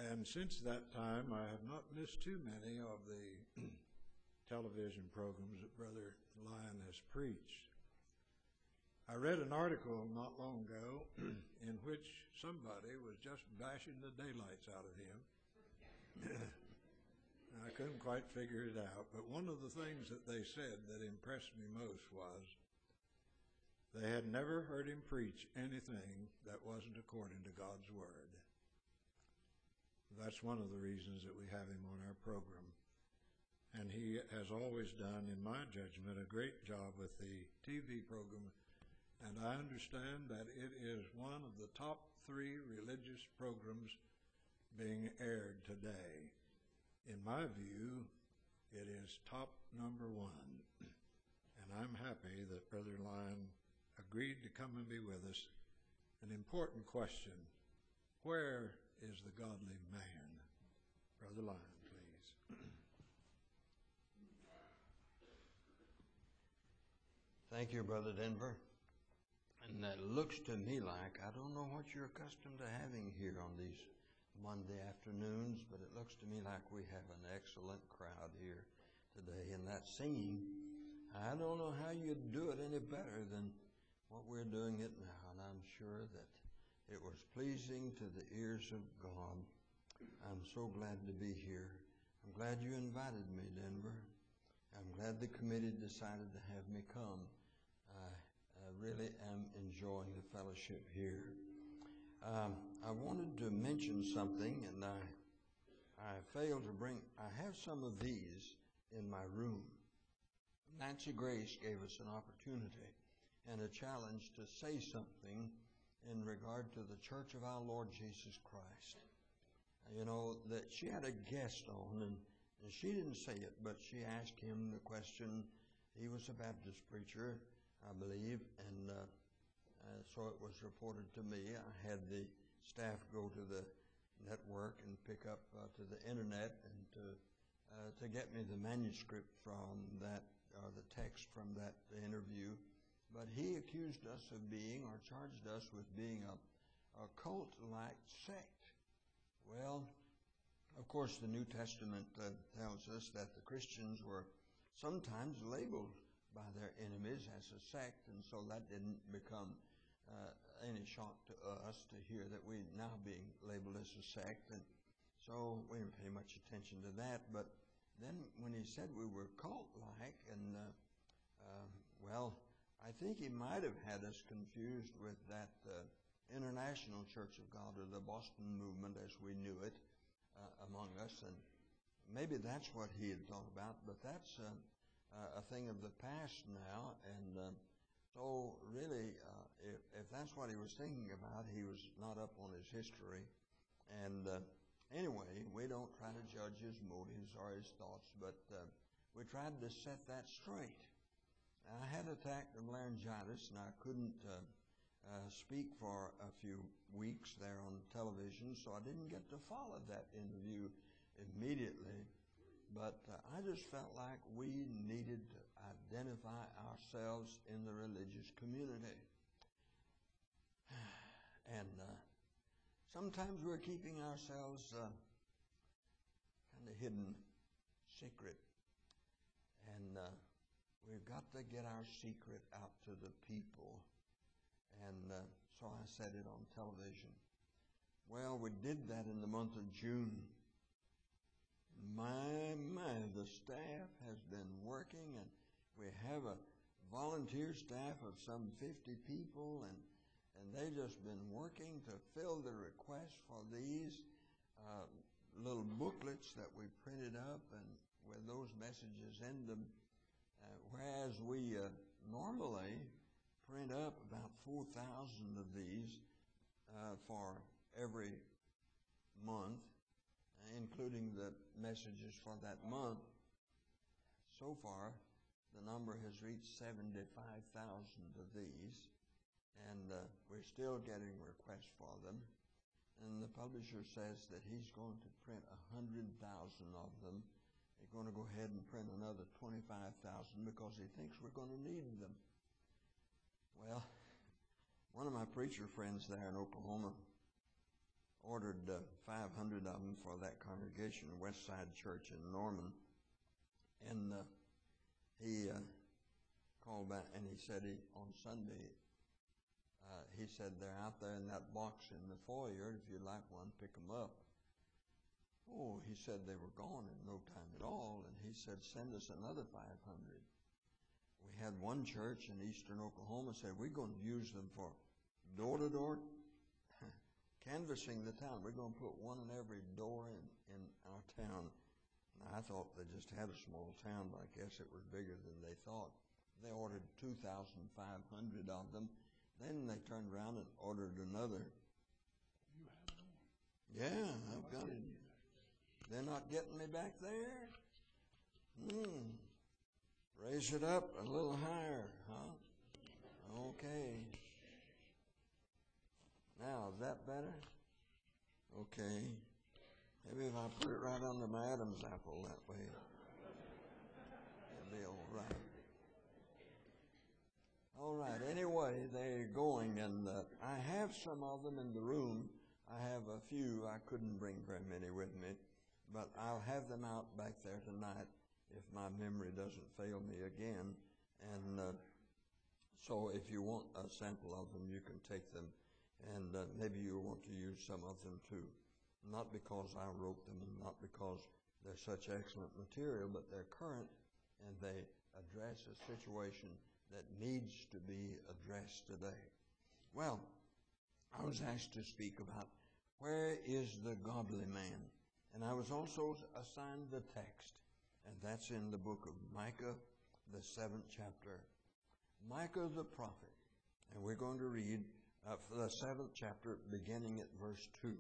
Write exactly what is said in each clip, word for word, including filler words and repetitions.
And since that time, I have not missed too many of the television programs that Brother Lyon has preached. I read an article not long ago in which somebody was just bashing the daylights out of him. I couldn't quite figure it out, but one of the things that they said that impressed me most was they had never heard him preach anything that wasn't according to God's Word. That's one of the reasons that we have him on our program. And he has always done, in my judgment, a great job with the T V program. And I understand that it is one of the top three religious programs being aired today. In my view, it is top number one. And I'm happy that Brother Lyon agreed to come and be with us. An important question: where is the godly man? Brother Lyon, please. Thank you, Brother Denver. And that looks to me like, I don't know what you're accustomed to having here on these Monday afternoons, but it looks to me like we have an excellent crowd here today. And that singing, I don't know how you'd do it any better than what we're doing it now. And I'm sure that it was pleasing to the ears of God. I'm so glad to be here. I'm glad you invited me, Denver. I'm glad the committee decided to have me come. I I really am enjoying the fellowship here. Um, I wanted to mention something, and I I failed to bring, I have some of these in my room. Nancy Grace gave us an opportunity and a challenge to say something in regard to the Church of our Lord Jesus Christ. You know, that she had a guest on, and, and she didn't say it, but she asked him the question. He was a Baptist preacher, I believe, and uh, uh, so it was reported to me. I had the staff go to the network and pick up uh, to the internet and to uh, to get me the manuscript from that, or the text from that interview. But he accused us of being, or charged us with being a, a cult-like sect. Well, of course, the New Testament uh, tells us that the Christians were sometimes labeled by their enemies as a sect, and so that didn't become uh, any shock to us to hear that we're now being labeled as a sect, and so we didn't pay much attention to that. But then when he said we were cult-like, and uh, uh, well, I think he might have had us confused with that uh, International Church of God, or the Boston movement as we knew it uh, among us, and maybe that's what he had thought about, but that's uh, Uh, a thing of the past now, and uh, so really, uh, if, if that's what he was thinking about, he was not up on his history. And uh, anyway, we don't try to judge his motives or his thoughts, but uh, we tried to set that straight. I had attack of laryngitis, and I couldn't uh, uh, speak for a few weeks there on television, so I didn't get to follow that interview immediately. But uh, I just felt like we needed to identify ourselves in the religious community. And uh, sometimes we're keeping ourselves uh, kind of hidden, secret. And uh, we've got to get our secret out to the people. And uh, so I said it on television. Well, we did that in the month of June. My, my, the staff has been working, and we have a volunteer staff of some fifty people, and, and they've just been working to fill the request for these uh, little booklets that we printed up, and with those messages in them, uh, whereas we uh, normally print up about four thousand of these uh, for every month, including the messages for that month. So far, the number has reached seventy-five thousand of these, and uh, we're still getting requests for them. And the publisher says that he's going to print one hundred thousand of them. He's going to go ahead and print another twenty-five thousand because he thinks we're going to need them. Well, one of my preacher friends there in Oklahoma, ordered uh, five hundred of them for that congregation, West Side Church in Norman. And uh, he uh, called back and he said he, on Sunday, uh, he said, they're out there in that box in the foyer. If you'd like one, pick them up. Oh, he said they were gone in no time at all. And he said, send us another five hundred. We had one church in eastern Oklahoma said, we're going to use them for door-to-door canvassing the town. We're going to put one in every door in, in our town. Now, I thought they just had a small town, but I guess it was bigger than they thought. They ordered two thousand five hundred of them. Then they turned around and ordered another. You have one. Yeah, I've got it. They're not getting me back there? Hmm. Raise it up a little higher, huh? Okay. Now, is that better? Okay. Maybe if I put it right under my Adam's apple that way, it'll be all right. All right. Anyway, they're going, and uh, I have some of them in the room. I have a few. I couldn't bring very many with me, but I'll have them out back there tonight if my memory doesn't fail me again. And uh, so if you want a sample of them, you can take them. And uh, maybe you'll want to use some of them too. Not because I wrote them and not because they're such excellent material, but they're current and they address a situation that needs to be addressed today. Well, I was asked to speak about where is the godly man? And I was also assigned the text, and that's in the book of Micah, the seventh chapter. Micah the prophet. And we're going to read Uh, for the seventh chapter, beginning at verse two.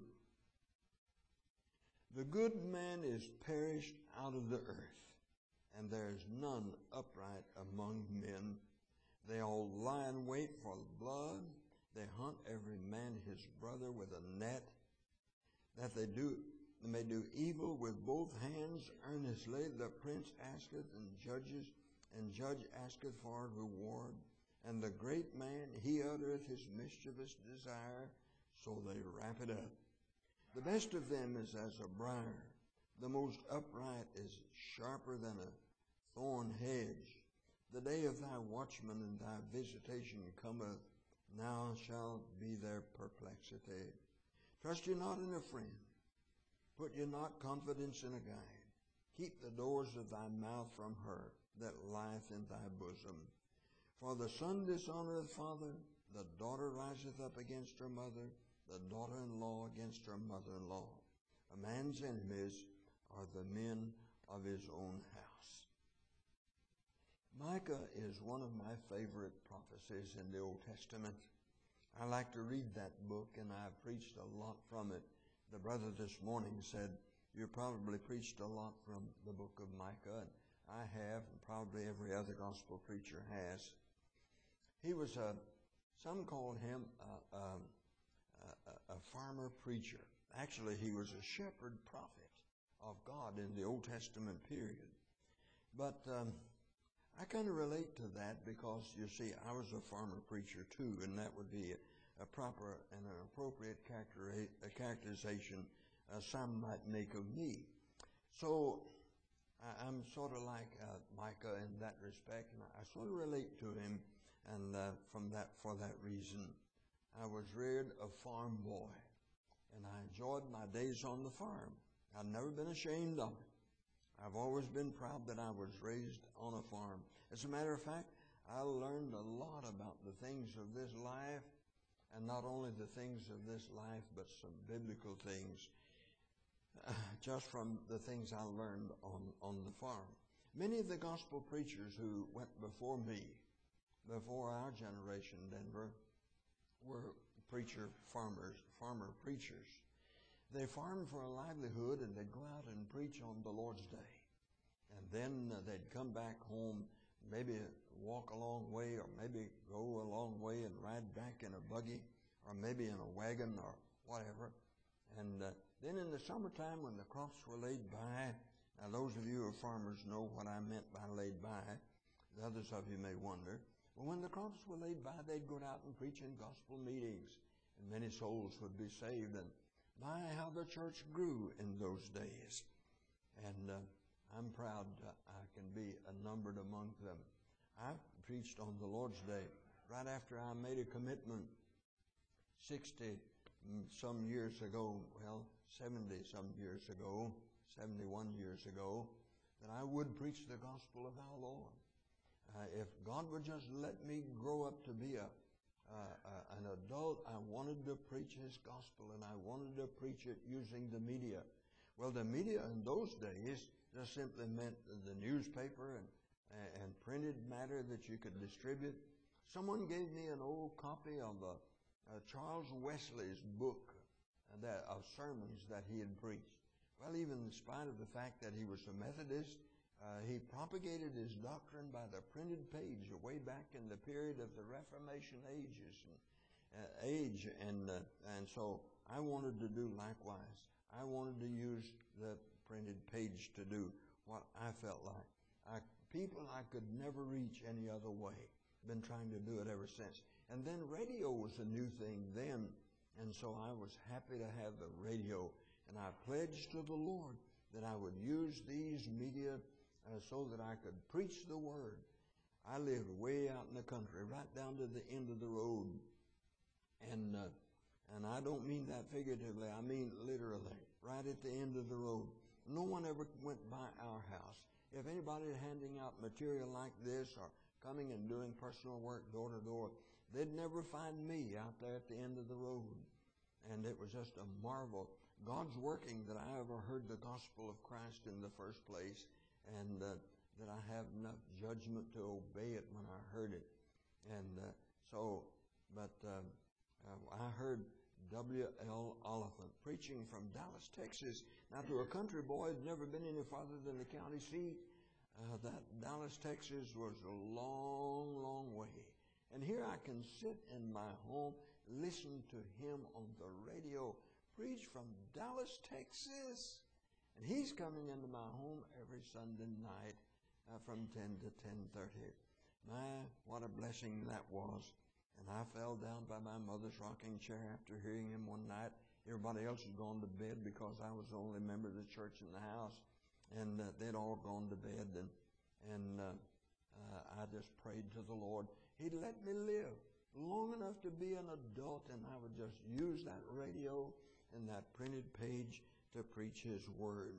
The good man is perished out of the earth, and there is none upright among men. They all lie in wait for blood. They hunt every man his brother with a net, that they do they may do evil with both hands earnestly. The prince asketh and judges, and judge asketh for reward. And the great man, he uttereth his mischievous desire, so they wrap it up. The best of them is as a briar. The most upright is sharper than a thorn hedge. The day of thy watchman and thy visitation cometh. Now shall be their perplexity. Trust ye not in a friend. Put ye not confidence in a guide. Keep the doors of thy mouth from her that lieth in thy bosom. For the son dishonoreth father, the daughter riseth up against her mother, the daughter-in-law against her mother-in-law. A man's enemies are the men of his own house. Micah is one of my favorite prophecies in the Old Testament. I like to read that book, and I've preached a lot from it. The brother this morning said, you probably preached a lot from the book of Micah, and I have, and probably every other gospel preacher has. He was a, some called him a, a, a, a farmer preacher. Actually, he was a shepherd prophet of God in the Old Testament period. But um, I kind of relate to that because, you see, I was a farmer preacher too, and that would be a, a proper and an appropriate character, a characterization uh, some might make of me. So I, I'm sort of like uh, Micah in that respect, and I, I sort of relate to him. And uh, from that, for that reason, I was reared a farm boy, and I enjoyed my days on the farm. I've never been ashamed of it. I've always been proud that I was raised on a farm. As a matter of fact, I learned a lot about the things of this life, and not only the things of this life, but some biblical things, uh, just from the things I learned on, on the farm. Many of the gospel preachers who went before me, before our generation, Denver, were preacher farmers, farmer preachers. They farmed for a livelihood, and they'd go out and preach on the Lord's Day. And then uh, they'd come back home, maybe walk a long way, or maybe go a long way and ride back in a buggy, or maybe in a wagon, or whatever. And uh, then in the summertime, when the crops were laid by, now those of you who are farmers know what I meant by laid by. The others of you may wonder. But when the crops were laid by, they'd go out and preach in gospel meetings, and many souls would be saved. And My, how the church grew in those days. And uh, I'm proud uh, I can be uh, numbered among them. I preached on the Lord's Day right after I made a commitment sixty some years ago, well, seventy some years ago, seventy-one years ago, that I would preach the gospel of our Lord. Uh, if God would just let me grow up to be a Uh, uh, an adult, I wanted to preach His gospel, and I wanted to preach it using the media. Well, the media in those days just simply meant the newspaper and, and printed matter that you could distribute. Someone gave me an old copy of uh, uh, Charles Wesley's book uh, that, of sermons that he had preached. Well, even in spite of the fact that he was a Methodist, Uh, he propagated his doctrine by the printed page way back in the period of the Reformation ages and, uh, age, and uh, and so I wanted to do likewise. I wanted to use the printed page to do what I felt like. I, people I could never reach any other way. Been trying to do it ever since. And then radio was a new thing then, and so I was happy to have the radio, and I pledged to the Lord that I would use these media Uh, so that I could preach the word. I lived way out in the country, right down to the end of the road. And uh, and I don't mean that figuratively, I mean literally, right at the end of the road. No one ever went by our house. If anybody handing out material like this or coming and doing personal work door to door, they'd never find me out there at the end of the road. And it was just a marvel. God's working that I ever heard the gospel of Christ in the first place, and uh, that I have enough judgment to obey it when I heard it. And uh, so, but uh, uh, I heard W L Oliphant preaching from Dallas, Texas. Now, to a country boy who'd never been any farther than the county seat, uh, that Dallas, Texas was a long, long way. And here I can sit in my home, listen to him on the radio, preach from Dallas, Texas. And he's coming into my home every Sunday night uh, from ten to ten thirty. My, what a blessing that was. And I fell down by my mother's rocking chair after hearing him one night. Everybody else had gone to bed because I was the only member of the church in the house. And uh, they'd all gone to bed. And, and uh, uh, I just prayed to the Lord. He'd let me live long enough to be an adult, and I would just use that radio and that printed page to preach His word.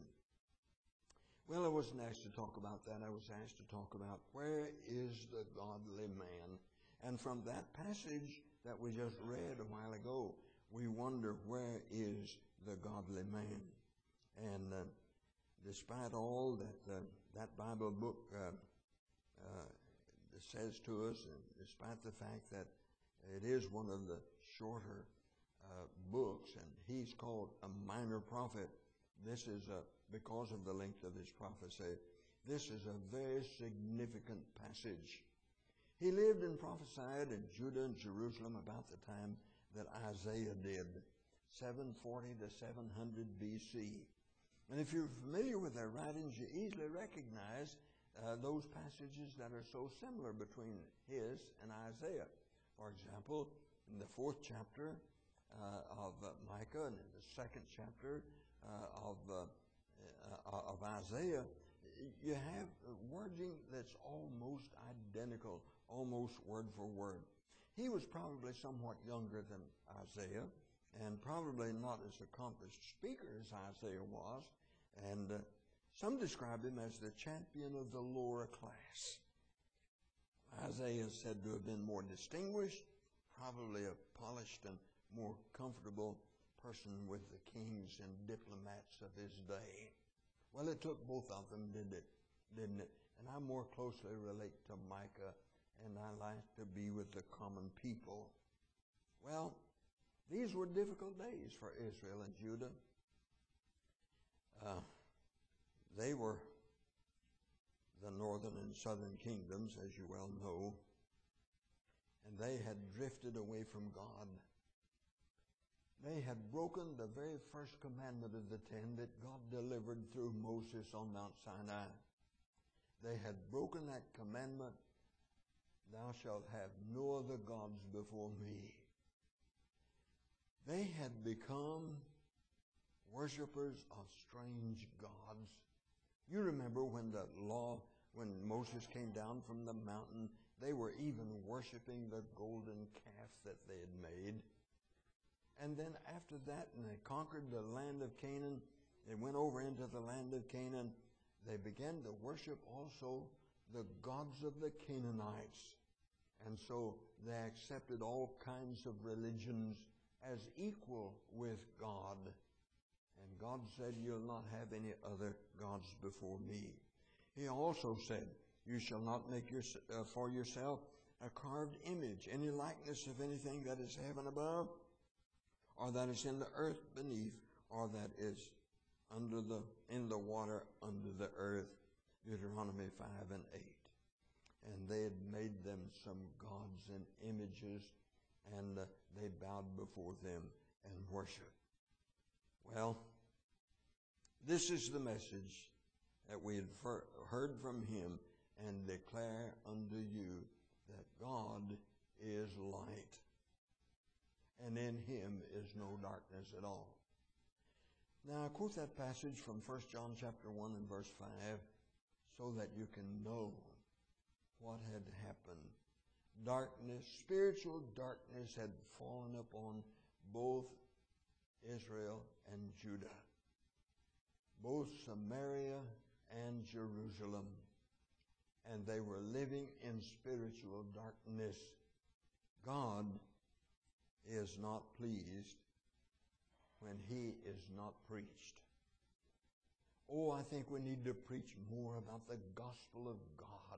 Well, I wasn't asked to talk about that. I was asked to talk about where is the godly man. And from that passage that we just read a while ago, we wonder where is the godly man. And uh, despite all that uh, that Bible book uh, uh, says to us, and despite the fact that it is one of the shorter Uh, books, and he's called a minor prophet. This is a, because of the length of his prophecy, this is a very significant passage. He lived and prophesied in Judah and Jerusalem about the time that Isaiah did, seven forty to seven hundred B C. And if you're familiar with their writings, you easily recognize uh, those passages that are so similar between his and Isaiah. For example, in the fourth chapter Uh, of uh, Micah, and in the second chapter uh, of uh, uh, of Isaiah, you have wording that's almost identical, almost word for word. He was probably somewhat younger than Isaiah, and probably not as accomplished speaker as Isaiah was, and uh, some describe him as the champion of the lower class. Isaiah is said to have been more distinguished, probably a polished and more comfortable person with the kings and diplomats of his day. Well, it took both of them, didn't it? Didn't it? And I more closely relate to Micah, and I like to be with the common people. Well, these were difficult days for Israel and Judah. Uh, they were the northern and southern kingdoms, as you well know, and they had drifted away from God. They had broken the very first commandment of the ten that God delivered through Moses on Mount Sinai. They had broken that commandment, thou shalt have no other gods before me. They had become worshipers of strange gods. You remember when the law, when Moses came down from the mountain, they were even worshiping the golden calf that they had made. And then after that, and they conquered the land of Canaan, they went over into the land of Canaan, they began to worship also the gods of the Canaanites. And so they accepted all kinds of religions as equal with God. And God said, you'll not have any other gods before me. He also said, you shall not make your, uh, for yourself a carved image, any likeness of anything that is heaven above, or that is in the earth beneath, or that is under the in the water under the earth. Deuteronomy five and eight. And they had made them some gods and images, and uh, they bowed before them and worshiped. Well, this is the message that we had heard from him, and declare unto you that God is light, and in him is no darkness at all. Now, I quote that passage from First John chapter one and verse five so that you can know what had happened. Darkness, spiritual darkness had fallen upon both Israel and Judah, both Samaria and Jerusalem, and they were living in spiritual darkness. God is not pleased when he is not preached. Oh, I think we need to preach more about the gospel of God.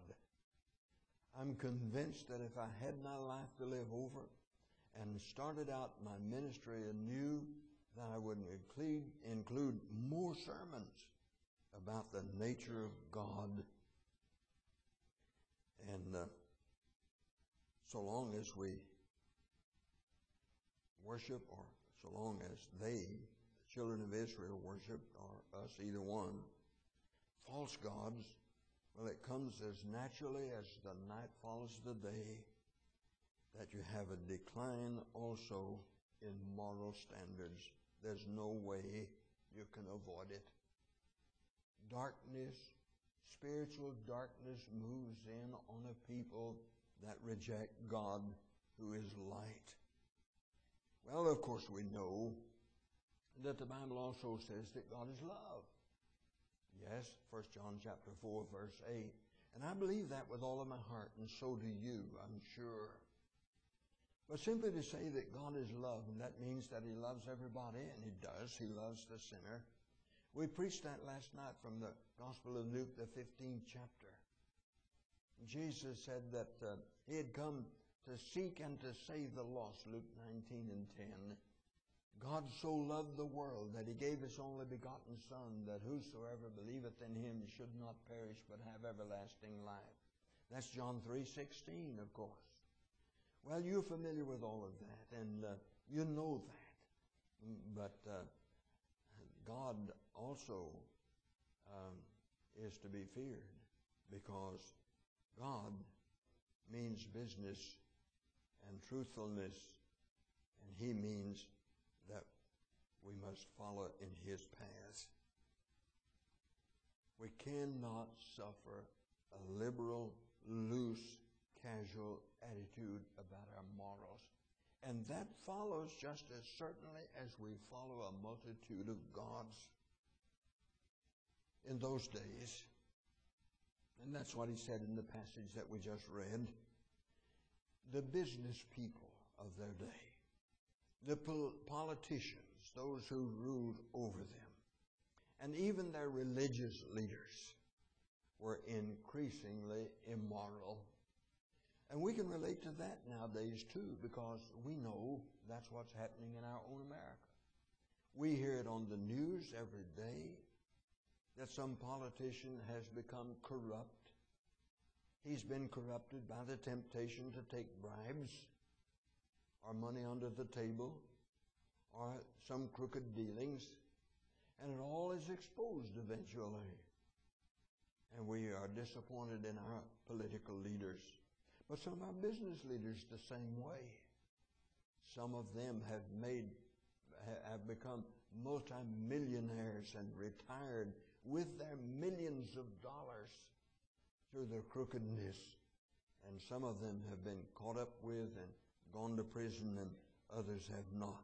I'm convinced that if I had my life to live over and started out my ministry anew, that I would include, include more sermons about the nature of God. And uh, so long as we worship, or so long as they, the children of Israel, worshiped, or us, either one, false gods, well, it comes as naturally as the night follows the day, that you have a decline also in moral standards. There's no way you can avoid it. Darkness, spiritual darkness moves in on a people that reject God, who is light. Well, of course, we know that the Bible also says that God is love. Yes, First John chapter four, verse eight. And I believe that with all of my heart, and so do you, I'm sure. But simply to say that God is love, and that means that he loves everybody, and he does. He loves the sinner. We preached that last night from the Gospel of Luke, the fifteenth chapter. Jesus said that uh, he had come to seek and to save the lost, Luke nineteen and ten. God so loved the world that he gave his only begotten Son, that whosoever believeth in him should not perish but have everlasting life. That's John three sixteen, of course. Well, you're familiar with all of that, and uh, you know that. But uh, God also um, is to be feared, because God means business and truthfulness, and he means that we must follow in his path. We cannot suffer a liberal, loose, casual attitude about our morals. And that follows just as certainly as we follow a multitude of gods in those days. And that's what he said in the passage that we just read. The business people of their day, the pol- politicians, those who ruled over them, and even their religious leaders were increasingly immoral. And we can relate to that nowadays too, because we know that's what's happening in our own America. We hear it on the news every day that some politician has become corrupt. He's been corrupted by the temptation to take bribes or money under the table or some crooked dealings, and it all is exposed eventually. And we are disappointed in our political leaders. But some of our business leaders the same way. Some of them have made, have become multimillionaires and retired with their millions of dollars through their crookedness. And some of them have been caught up with and gone to prison, and others have not.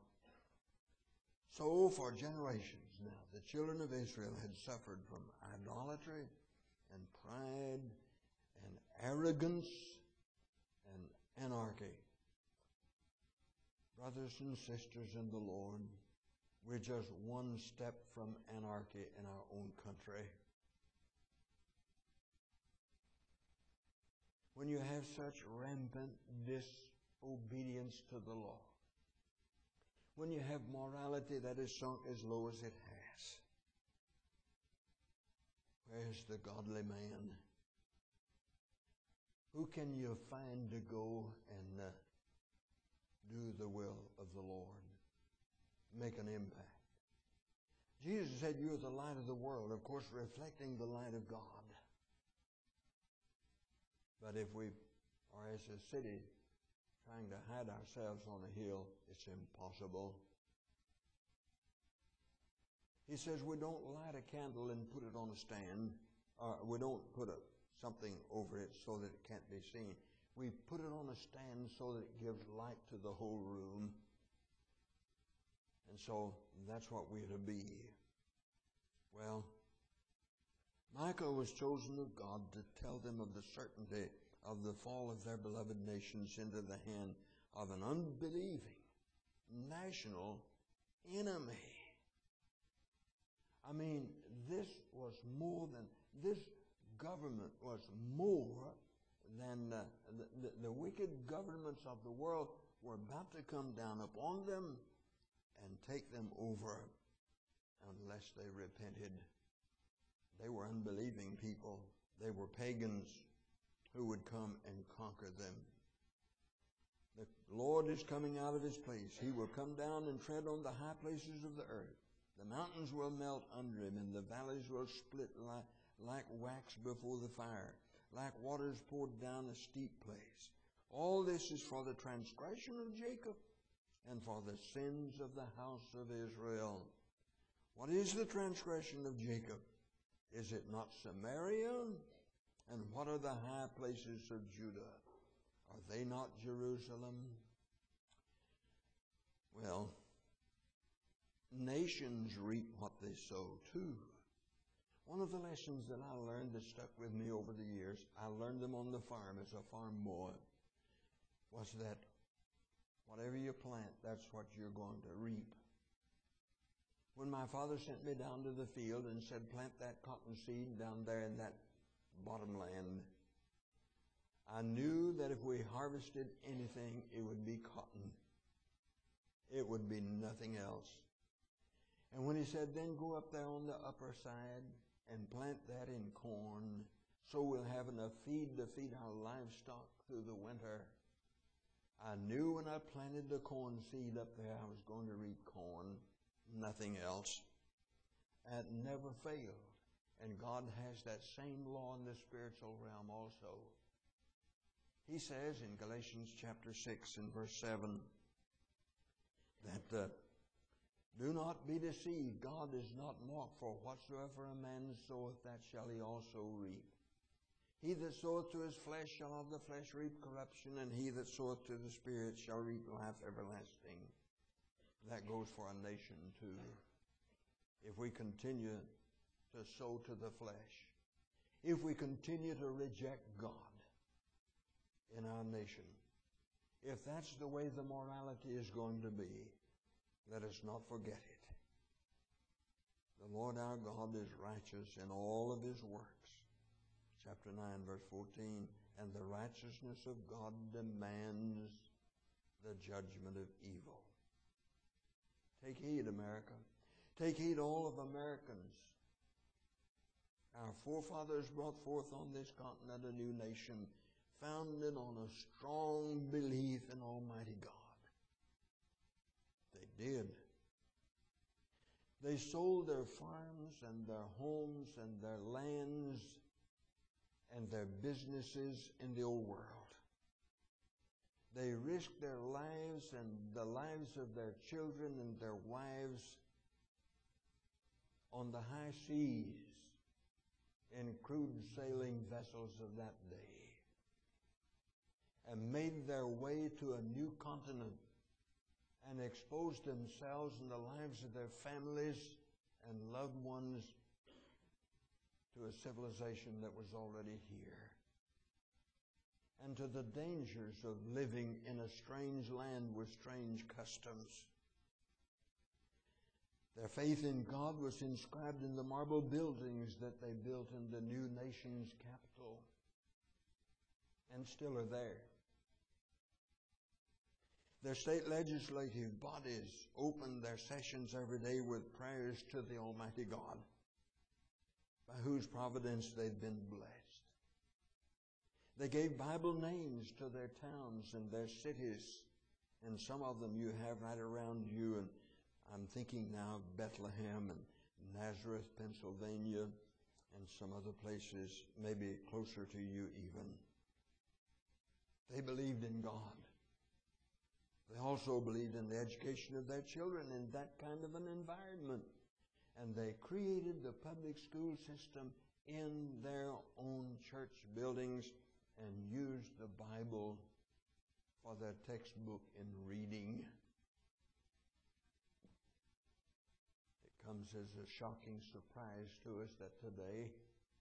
So for generations now, the children of Israel had suffered from idolatry and pride and arrogance and anarchy. Brothers and sisters in the Lord, we're just one step from anarchy in our own country. When you have such rampant disobedience to the law, when you have morality that is sunk as low as it has, where's the godly man? Who can you find to go and uh, do the will of the Lord? Make an impact. Jesus said, you're the light of the world, of course, reflecting the light of God. But if we are as a city trying to hide ourselves on a hill, it's impossible. He says we don't light a candle and put it on a stand. Or we don't put a, something over it so that it can't be seen. We put it on a stand so that it gives light to the whole room. And so that's what we're to be. Well, Micah was chosen of God to tell them of the certainty of the fall of their beloved nations into the hand of an unbelieving national enemy. I mean, this was more than, this government was more than uh, the, the, the wicked governments of the world were about to come down upon them and take them over unless they repented. They were unbelieving people. They were pagans who would come and conquer them. The Lord is coming out of his place. He will come down and tread on the high places of the earth. The mountains will melt under him, and the valleys will split like, like wax before the fire, like waters poured down a steep place. All this is for the transgression of Jacob and for the sins of the house of Israel. What is the transgression of Jacob? Is it not Samaria? And what are the high places of Judah? Are they not Jerusalem? Well, nations reap what they sow too. One of the lessons that I learned that stuck with me over the years, I learned them on the farm as a farm boy, was that whatever you plant, that's what you're going to reap. When my father sent me down to the field and said, plant that cotton seed down there in that bottomland, I knew that if we harvested anything, it would be cotton. It would be nothing else. And when he said, then go up there on the upper side and plant that in corn, so we'll have enough feed to feed our livestock through the winter, I knew when I planted the corn seed up there, I was going to reap corn, nothing else. It never failed. And God has that same law in the spiritual realm also. He says in Galatians chapter six and verse seven that uh, do not be deceived. God is not mocked, for whatsoever a man soweth, that shall he also reap. He that soweth to his flesh shall of the flesh reap corruption, and he that soweth to the Spirit shall reap life everlasting. That goes for a nation too. If we continue to sow to the flesh, if we continue to reject God in our nation, if that's the way the morality is going to be, let us not forget it. The Lord our God is righteous in all of his works. Chapter nine, verse fourteen, and the righteousness of God demands the judgment of evil. Take heed, America. Take heed, all of Americans. Our forefathers brought forth on this continent a new nation founded on a strong belief in Almighty God. They did. They sold their farms and their homes and their lands and their businesses in the old world. They risked their lives and the lives of their children and their wives on the high seas in crude sailing vessels of that day and made their way to a new continent and exposed themselves and the lives of their families and loved ones to a civilization that was already here, and to the dangers of living in a strange land with strange customs. Their faith in God was inscribed in the marble buildings that they built in the new nation's capital, and still are there. Their state legislative bodies opened their sessions every day with prayers to the Almighty God, by whose providence they'd been blessed. They gave Bible names to their towns and their cities, and some of them you have right around you, and I'm thinking now of Bethlehem and Nazareth, Pennsylvania, and some other places, maybe closer to you even. They believed in God. They also believed in the education of their children in that kind of an environment. And they created the public school system in their own church buildings and used the Bible for their textbook in reading. It comes as a shocking surprise to us that today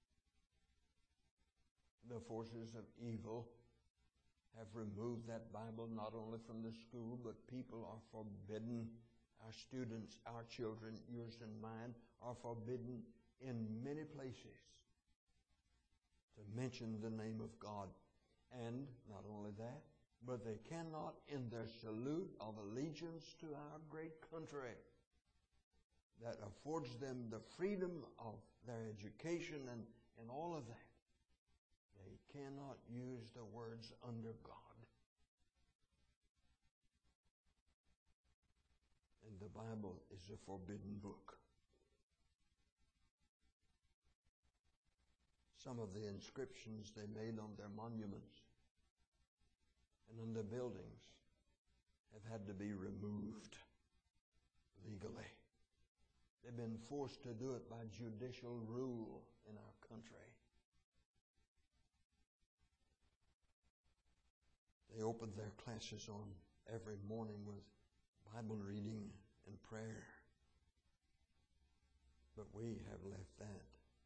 the forces of evil have removed that Bible not only from the school, but people are forbidden. Our students, our children, yours and mine, are forbidden in many places to mention the name of God. And not only that, but they cannot, in their salute of allegiance to our great country that affords them the freedom of their education and, and all of that, they cannot use the words under God. And the Bible is a forbidden book. Some of the inscriptions they made on their monuments and on their buildings have had to be removed legally. They've been forced to do it by judicial rule in our country. They opened their classes on every morning with Bible reading and prayer. But we have left that.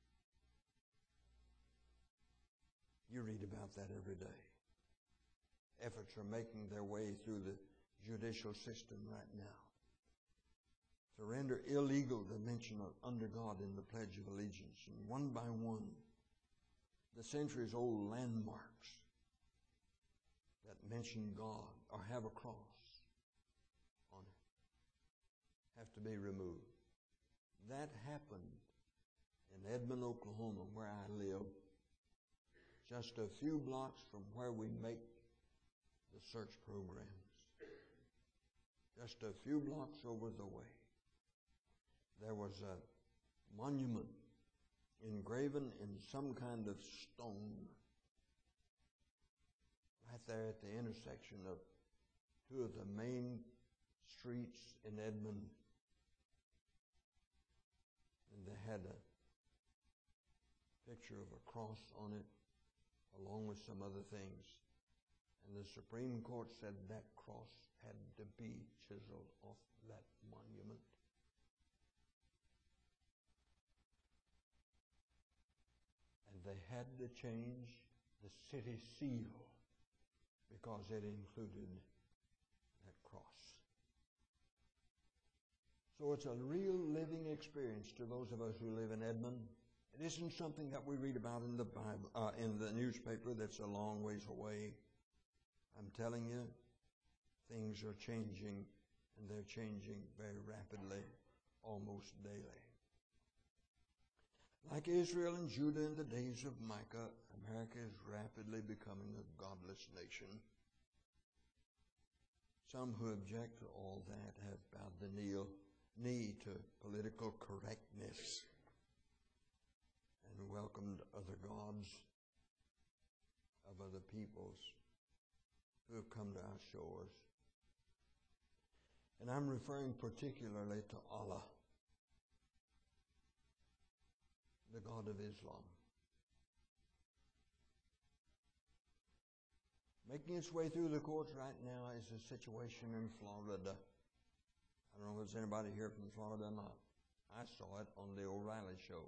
You read about that every day. Efforts are making their way through the judicial system right now to render illegal the mention of under God in the Pledge of Allegiance. And one by one, the centuries-old landmarks that mention God or have a cross on it have to be removed. That happened in Edmond, Oklahoma, where I live, just a few blocks from where we make the search programs. Just a few blocks over the way, there was a monument engraven in some kind of stone right there at the intersection of two of the main streets in Edmond. And they had a picture of a cross on it, along with some other things. And the Supreme Court said that cross had to be chiseled off that monument. And they had to change the city seal because it included that cross. So it's a real living experience to those of us who live in Edmond. It isn't something that we read about in the Bible, uh, in the newspaper that's a long ways away. I'm telling you, things are changing, and they're changing very rapidly, almost daily. Like Israel and Judah in the days of Micah, America is rapidly becoming a godless nation. Some who object to all that have bowed the knee to political correctness and welcomed other gods of other peoples who have come to our shores. And I'm referring particularly to Allah. the God of Islam. Making its way through the courts right now is a situation in Florida. I don't know if there's anybody here from Florida or not. I saw it on the O'Reilly show.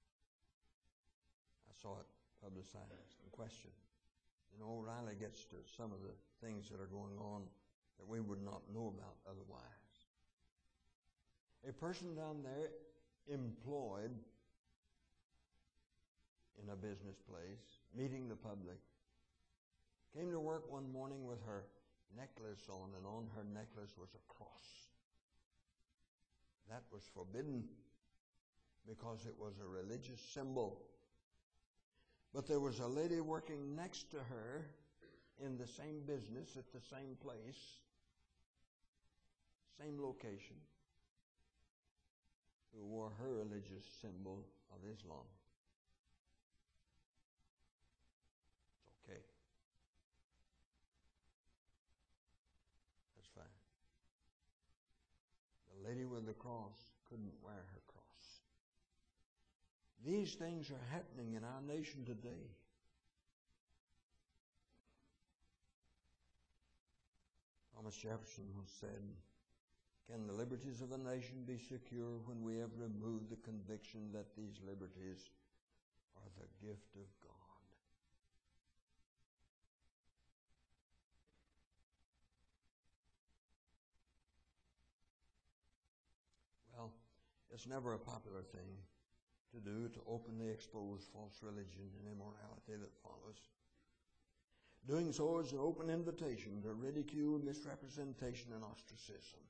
I saw it publicized and questioned. You know, O'Reilly gets to some of the things that are going on that we would not know about otherwise. A person down there employed in a business place, meeting the public, came to work one morning with her necklace on, and on her necklace was a cross. That was forbidden because it was a religious symbol. But there was a lady working next to her in the same business at the same place, same location, who wore her religious symbol of Islam. It's okay. That's fine. The lady with the cross couldn't wear her cross. These things are happening in our nation today. Thomas Jefferson said, "Can the liberties of a nation be secure when we have removed the conviction that these liberties are the gift of God?" Well, it's never a popular thing to do to openly expose false religion and immorality that follows. Doing so is an open invitation to ridicule, misrepresentation, and ostracism,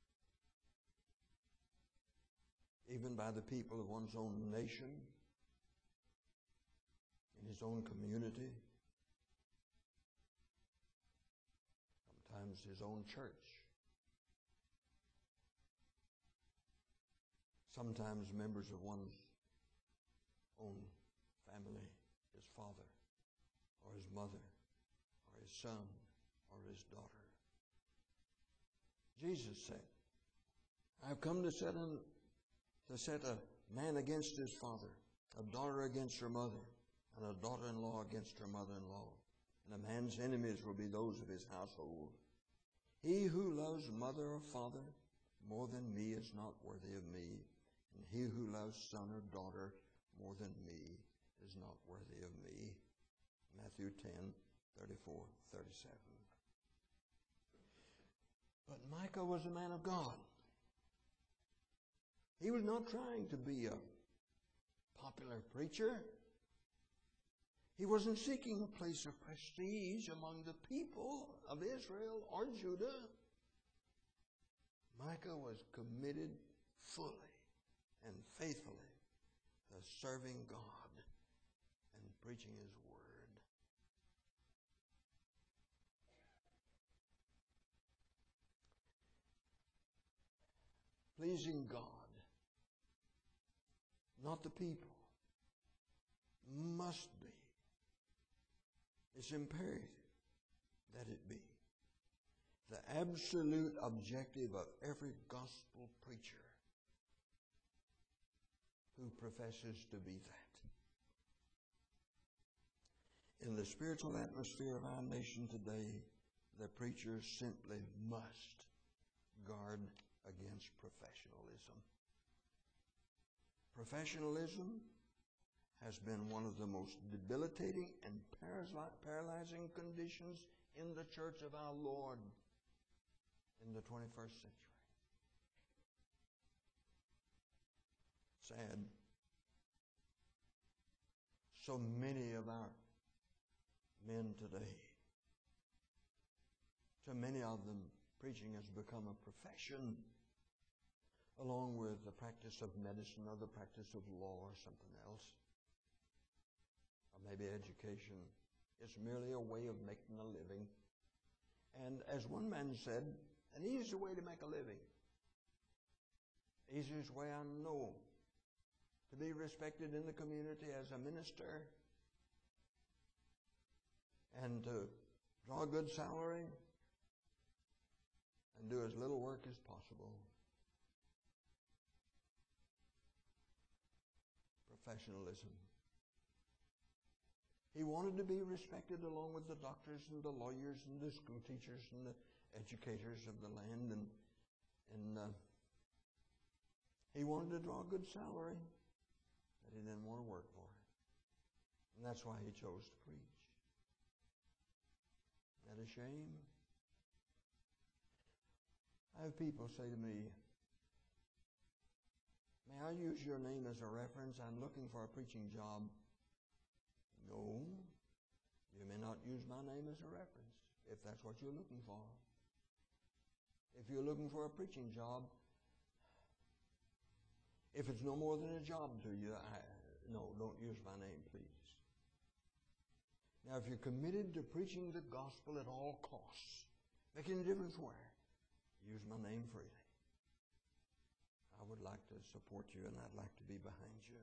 even by the people of one's own nation, in his own community, sometimes his own church, sometimes members of one's own family, his father or his mother or his son or his daughter. Jesus said, "I've come to set, an, to set a man against his father, a daughter against her mother, and a daughter-in-law against her mother-in-law. And a man's enemies will be those of his household. He who loves mother or father more than me is not worthy of me, and he who loves son or daughter more than me is not worthy of me." Matthew ten, thirty-four, thirty-seven. But Micah was a man of God. He was not trying to be a popular preacher. He wasn't seeking a place of prestige among the people of Israel or Judah. Micah was committed fully and faithfully to serving God and preaching His Word. Pleasing God, not the people, must be. It's imperative that it be the absolute objective of every gospel preacher who professes to be that. In the spiritual atmosphere of our nation today, the preacher simply must guard against professionalism. Professionalism has been one of the most debilitating and paralyzing conditions in the church of our Lord in the twenty-first century. Sad. So many of our men today, so many of them, preaching has become a profession, along with the practice of medicine or the practice of law or something else. Or maybe education is merely a way of making a living. And as one man said, an easy way to make a living, easiest way I know to be respected in the community as a minister and to draw a good salary and do as little work as possible. professionalism. He wanted to be respected along with the doctors and the lawyers and the school teachers and the educators of the land, and and uh, he wanted to draw a good salary, but he didn't want to work for it. And that's why he chose to preach. Isn't that a shame? I have people say to me, "May I use your name as a reference? I'm looking for a preaching job." No, you may not use my name as a reference if that's what you're looking for. If you're looking for a preaching job, if it's no more than a job to you, I, no, don't use my name, please. Now, if you're committed to preaching the gospel at all costs, making a difference where, use my name freely. I would like to support you, and I'd like to be behind you.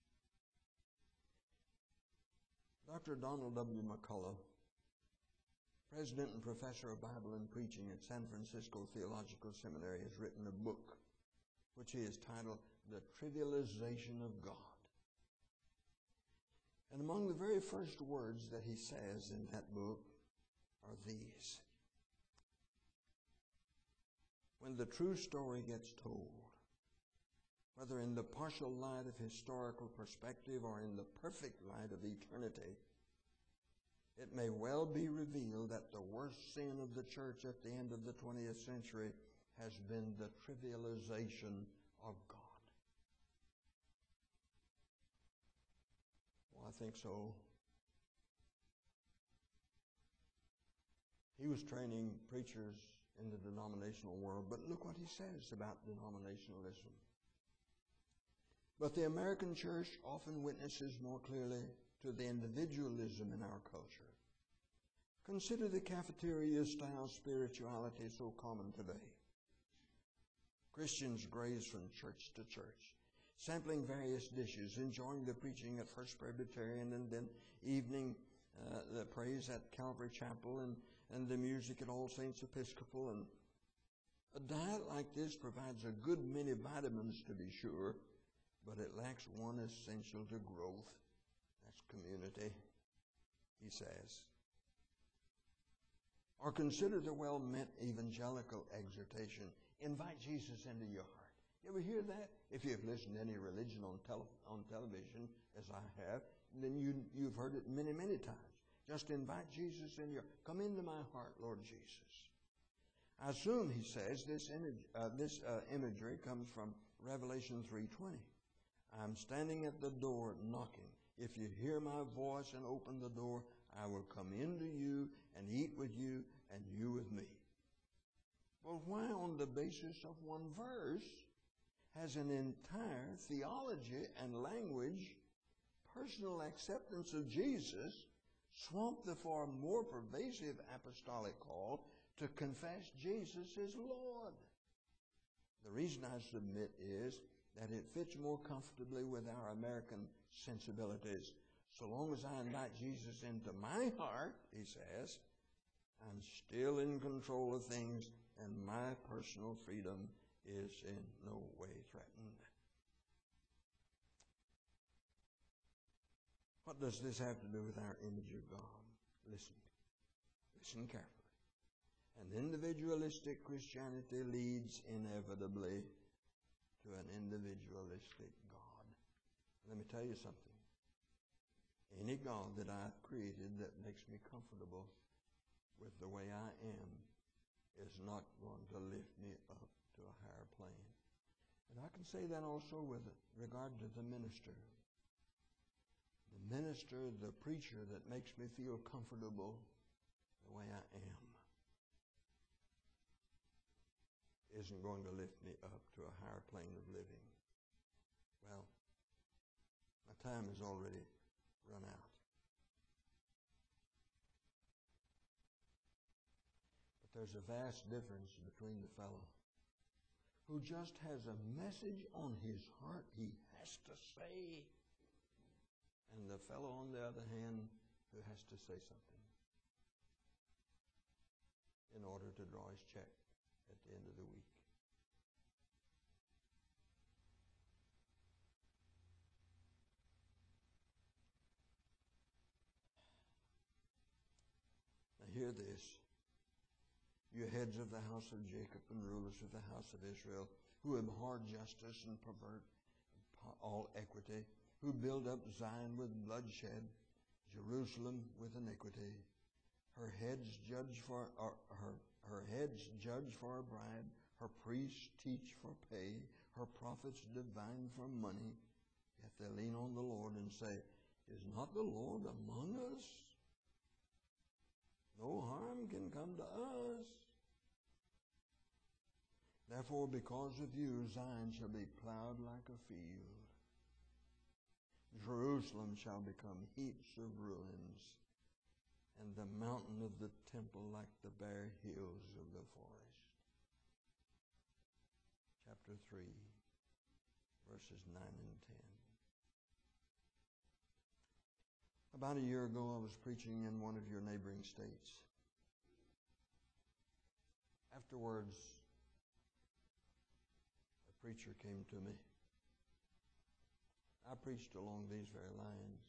Doctor Donald W. McCullough, president and professor of Bible and preaching at San Francisco Theological Seminary, has written a book which he has titled The Trivialization of God. And among the very first words that he says in that book are these: when the true story gets told, whether in the partial light of historical perspective or in the perfect light of eternity, it may well be revealed that the worst sin of the church at the end of the twentieth century has been the trivialization of God. Well, I think so. He was training preachers in the denominational world, but look what he says about denominationalism. But the American church often witnesses more clearly to the individualism in our culture. Consider the cafeteria-style spirituality so common today. Christians graze from church to church, sampling various dishes, enjoying the preaching at First Presbyterian and then evening uh, the praise at Calvary Chapel and, and the music at All Saints Episcopal. And a diet like this provides a good many vitamins, to be sure, but it lacks one essential to growth. That's community, he says. Or consider the well-meant evangelical exhortation, invite Jesus into your heart. You ever hear that? If you've listened to any religion on, tele- on television, as I have, then you, you've heard it many, many times. Just invite Jesus in your, come into my heart, Lord Jesus. I assume, he says, this, image, uh, this uh, imagery comes from Revelation three twenty. I'm standing at the door knocking. If you hear my voice and open the door, I will come into you and eat with you and you with me. Well, why on the basis of one verse has an entire theology and language, personal acceptance of Jesus, swamped the far more pervasive apostolic call to confess Jesus as Lord? The reason I submit is that it fits more comfortably with our American sensibilities. So long as I invite Jesus into my heart, he says, I'm still in control of things and my personal freedom is in no way threatened. What does this have to do with our image of God? Listen. Listen carefully. An individualistic Christianity leads inevitably to an individualistic God. Let me tell you something. Any God that I've created that makes me comfortable with the way I am is not going to lift me up to a higher plane. And I can say that also with regard to the minister. The minister, the preacher that makes me feel comfortable the way I am isn't going to lift me up to a higher plane of living. Well, my time has already run out. But there's a vast difference between the fellow who just has a message on his heart he has to say, and the fellow, on the other hand, who has to say something in order to draw his check at the end of the week. hear this. You heads of the house of Jacob and rulers of the house of Israel, who abhor justice and pervert all equity, who build up Zion with bloodshed, Jerusalem with iniquity. Her heads judge for or, her her heads judge for a bribe, her priests teach for pay, her prophets divine for money. Yet they lean on the Lord and say, is not the Lord among us? No harm can come to us. Therefore, because of you, Zion shall be plowed like a field. Jerusalem shall become heaps of ruins, and the mountain of the temple like the bare hills of the forest. Chapter three, verses nine and ten. About a year ago, I was preaching in one of your neighboring states. Afterwards, a preacher came to me. I preached along these very lines.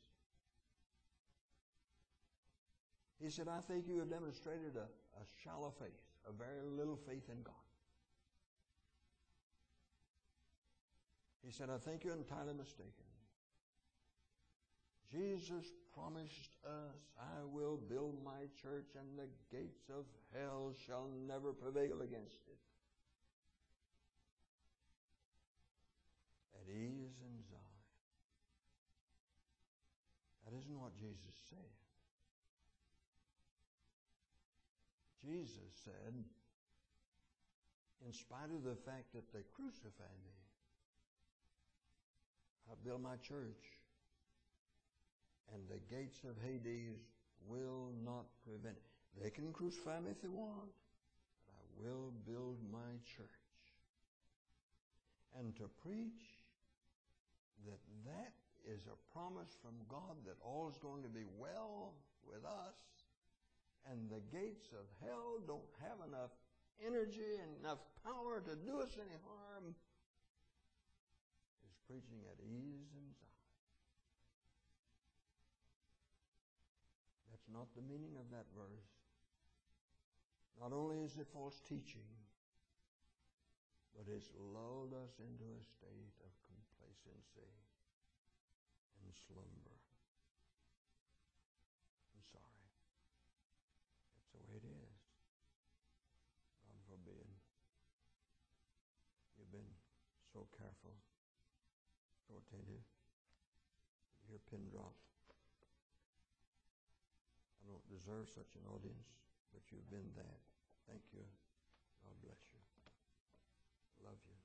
He said, I think you have demonstrated a, a shallow faith, a very little faith in God. He said, I think you're entirely mistaken. Jesus promised us, I will build my church and the gates of hell shall never prevail against it. At ease in Zion. That isn't what Jesus said. Jesus said, in spite of the fact that they crucify me, I'll build my church, and the gates of Hades will not prevent it. They can crucify me if they want, but I will build my church. And to preach that that is a promise from God that all is going to be well with us, and the gates of hell don't have enough energy and enough power to do us any harm, is preaching at ease and Zion. That's not the meaning of that verse. Not only is it false teaching, but it's lulled us into a state of complacency and slumber. I'm sorry. That's the way it is. God forbid. You've been so careful, so attentive. Your pin drop. I don't deserve such an audience, but you've been that. Thank you. God bless you. Love you.